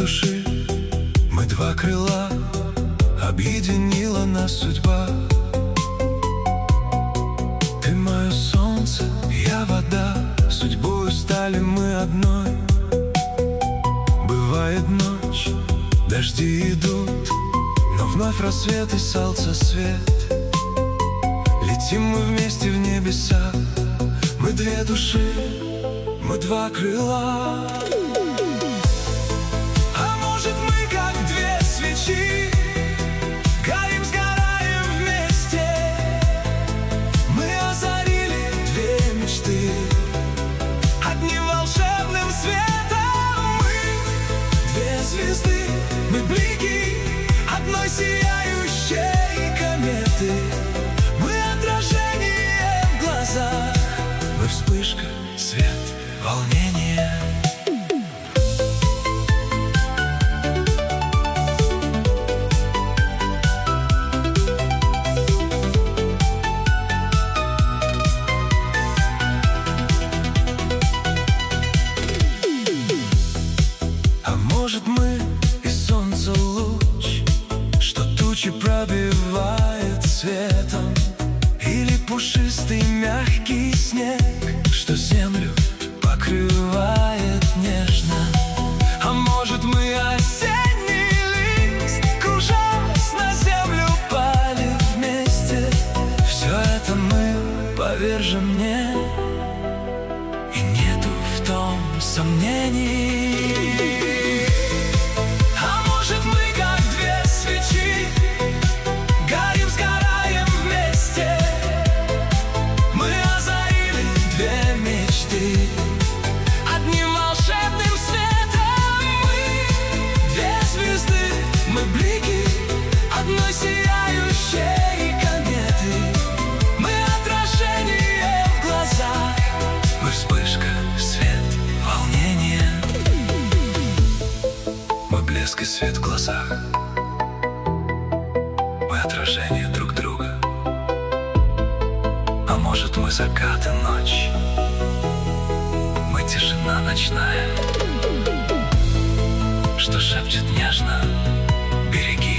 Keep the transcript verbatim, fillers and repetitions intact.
души, мы два крыла, объединила нас судьба. Ты мое солнце, я вода, судьбою стали мы одной. Бывает ночь, дожди идут, но вновь рассвет и солнце свет. Летим мы вместе в небеса, мы две души, мы два крыла. А может мы как две свечи, горим, сгораем вместе. Мы озарили две мечты одним волшебным светом. Мы две звезды, мы блики одной сияющей кометы. Мы отражение в глазах, мы вспышка, свет, волнение. А может мы и солнце луч, что тучи пробивает светом, или пушистый мягкий снег, что землю покрывает нежно. А может мы осенний лист, кружась на землю пали вместе. Все это мы, поверь же мне, и нету в том сомнений. А может мы как две свечи, горим, сгораем вместе. Мы озарили две мечты одним волшебным светом. Мы две звезды, мы блики одной сияющей кометы. Мы отражение в глазах, мы вспышка, свет, волнение. Мы блеск и свет в глазах, мы отражение друг друга. А может мы закат и ночь, мы тишина ночная, что шепчет нежно: береги